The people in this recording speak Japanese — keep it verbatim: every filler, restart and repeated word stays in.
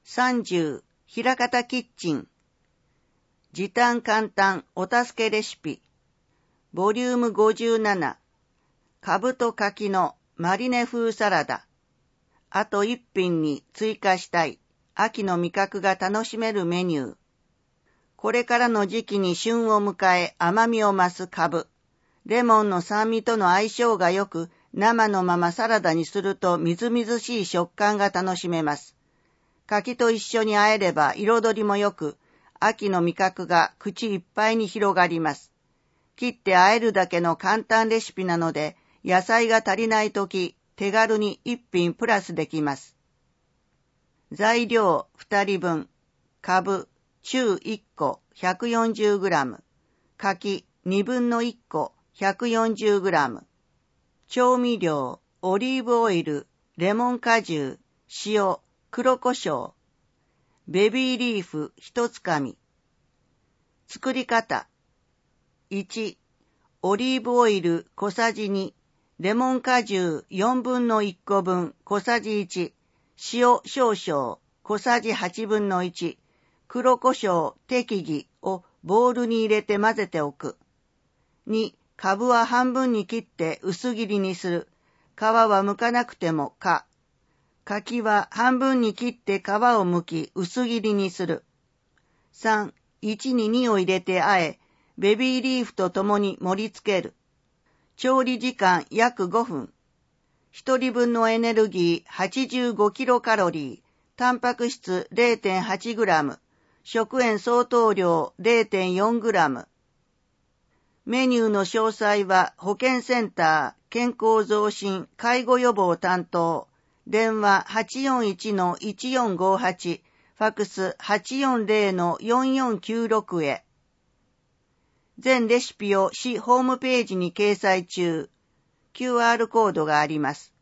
さんじゅう、ひらかたキッチン。時短簡単お助けレシピ。ボリュームごじゅうなな。かぶと柿のマリネ風サラダ。あと一品に追加したい秋の味覚が楽しめるメニュー。これからの時期に旬を迎え甘みを増すかぶ。レモンの酸味との相性が良く、生のままサラダにするとみずみずしい食感が楽しめます。柿と一緒に和えれば彩りも良く、秋の味覚が口いっぱいに広がります。切って和えるだけの簡単レシピなので、野菜が足りないとき、手軽に一品プラスできます。材料ふたりぶん、かぶ、中いっこ ひゃくよんじゅうグラム、柿にぶんのいっこ ひゃくよんじゅうグラム、調味料、オリーブオイル、レモン果汁、塩、黒胡椒、ベビーリーフひとつかみ。作り方。いち、オリーブオイル小さじに、レモン果汁よんぶんのいっこぶん小さじいち、塩少々小さじはちぶんのいち、黒胡椒適宜をボウルに入れて混ぜておく。に、かぶは半分に切って薄切りにする。皮は剥かなくてもか。柿は半分に切って皮を剥き薄切りにする。さん、いちににを入れて和え、ベビーリーフとともに盛り付ける。調理時間約ごふん。ひとりぶんのエネルギーはちじゅうごキロカロリー、タンパク質 れいてんはちグラム、食塩相当量 れいてんよんグラム。メニューの詳細は保健センター、健康増進、介護予防担当、電話 はちよんいちのいちよんごはち、ファクス はちよんぜろのよんよんきゅうろく へ。全レシピを市ホームページに掲載中。キューアール コードがあります。